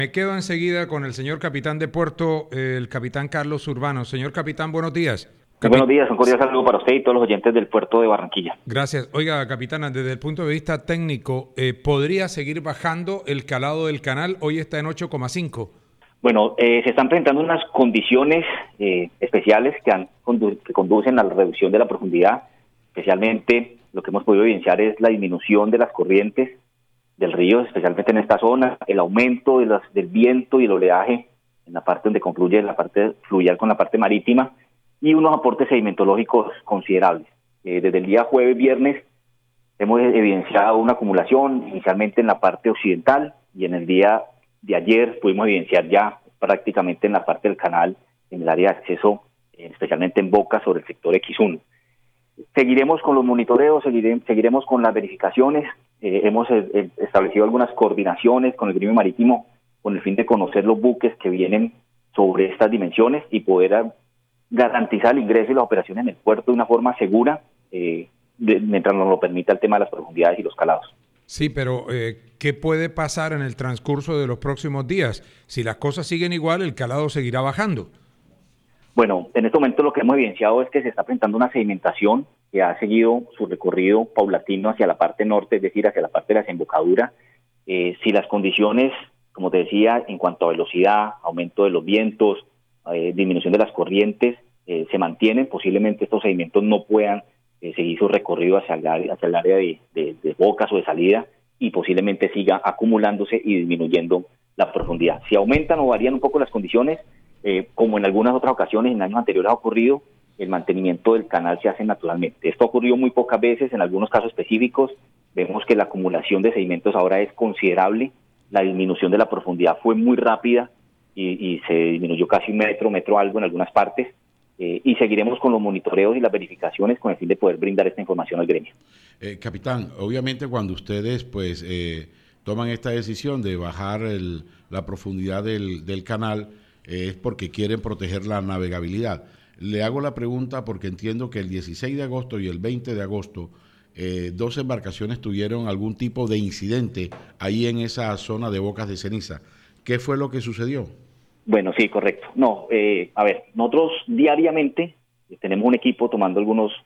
Me quedo enseguida con el señor capitán de puerto, el capitán Carlos Urbano. Señor capitán, buenos días. Muy buenos días, un cordial saludo para usted y todos los oyentes del puerto de Barranquilla. Gracias. Oiga, capitana, desde el punto de vista técnico, ¿podría seguir bajando el calado del canal? Hoy está en 8,5. Bueno, se están presentando unas condiciones especiales que conducen a la reducción de la profundidad. Especialmente lo que hemos podido evidenciar es la disminución de las corrientes del río, especialmente en esta zona, el aumento del viento y el oleaje en la parte donde concluye la parte fluvial con la parte marítima, y unos aportes sedimentológicos considerables. Desde el día jueves, viernes, hemos evidenciado una acumulación inicialmente en la parte occidental, y en el día de ayer pudimos evidenciar ya prácticamente en la parte del canal, en el área de acceso, especialmente en Boca, sobre el sector X1. Seguiremos con los monitoreos, seguiremos con las verificaciones. Hemos establecido algunas coordinaciones con el gremio marítimo con el fin de conocer los buques que vienen sobre estas dimensiones y poder garantizar el ingreso y las operaciones en el puerto de una forma segura, mientras nos lo permita el tema de las profundidades y los calados. Sí, pero ¿qué puede pasar en el transcurso de los próximos días? Si las cosas siguen igual, el calado seguirá bajando. Bueno, en este momento lo que hemos evidenciado es que se está presentando una sedimentación que ha seguido su recorrido paulatino hacia la parte norte, es decir, hacia la parte de la desembocadura. Si las condiciones, como te decía, en cuanto a velocidad, aumento de los vientos, disminución de las corrientes, se mantienen, posiblemente estos sedimentos no puedan seguir su recorrido hacia el área de bocas o de salida, y posiblemente siga acumulándose y disminuyendo la profundidad. Si aumentan o varían un poco las condiciones, como en algunas otras ocasiones en años anteriores ha ocurrido, el mantenimiento del canal se hace naturalmente. Esto ha ocurrido muy pocas veces, en algunos casos específicos. Vemos que la acumulación de sedimentos ahora es considerable, la disminución de la profundidad fue muy rápida y se disminuyó casi un metro algo en algunas partes, y seguiremos con los monitoreos y las verificaciones con el fin de poder brindar esta información al gremio. Capitán, obviamente cuando ustedes toman esta decisión de bajar la profundidad del canal, es porque quieren proteger la navegabilidad. Le hago la pregunta porque entiendo que el 16 de agosto y el 20 de agosto dos embarcaciones tuvieron algún tipo de incidente ahí en esa zona de Bocas de Ceniza. ¿Qué fue lo que sucedió? Bueno, sí, correcto. No, a ver, nosotros diariamente tenemos un equipo tomando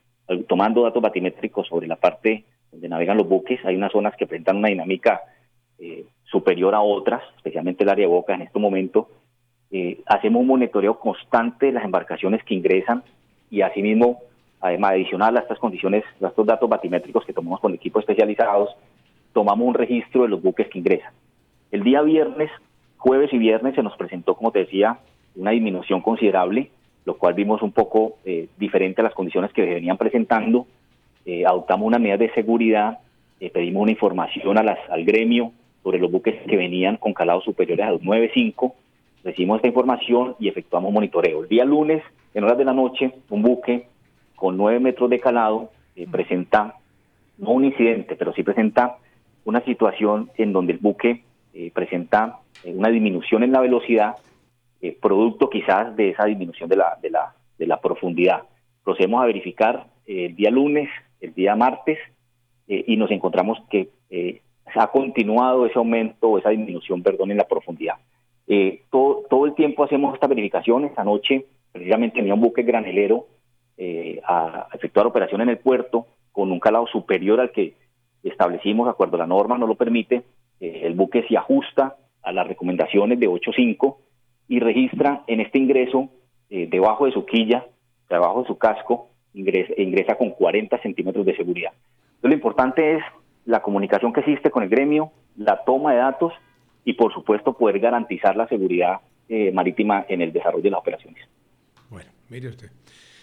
datos batimétricos sobre la parte donde navegan los buques. Hay unas zonas que presentan una dinámica superior a otras, especialmente el área de Bocas en este momento. Hacemos un monitoreo constante de las embarcaciones que ingresan, y asimismo, además adicional a estas condiciones, a estos datos batimétricos que tomamos con equipos especializados, tomamos un registro de los buques que ingresan. El día viernes, jueves y viernes se nos presentó, como te decía, una disminución considerable, lo cual vimos un poco diferente a las condiciones que venían presentando. Adoptamos unas medidas de seguridad, pedimos una información al gremio sobre los buques que venían con calados superiores a los 9.5. Recibimos esta información y efectuamos monitoreo. El día lunes, en horas de la noche, un buque con 9 metros de calado presenta, no un incidente, pero sí presenta una situación en donde el buque presenta una disminución en la velocidad, producto quizás de esa disminución de la profundidad. Procedemos a verificar el día lunes, el día martes, y nos encontramos que ha continuado ese aumento o esa disminución, en la profundidad. Todo el tiempo hacemos estas verificaciones. Anoche precisamente venía un buque granelero a efectuar operación en el puerto con un calado superior al que establecimos, de acuerdo a la norma nos lo permite. El buque se ajusta a las recomendaciones de 8.5 y registra en este ingreso, debajo de su quilla, debajo de su casco, ingresa con 40 centímetros de seguridad. Entonces, lo importante es la comunicación que existe con el gremio, la toma de datos y, por supuesto, poder garantizar la seguridad marítima en el desarrollo de las operaciones. Bueno, mire usted.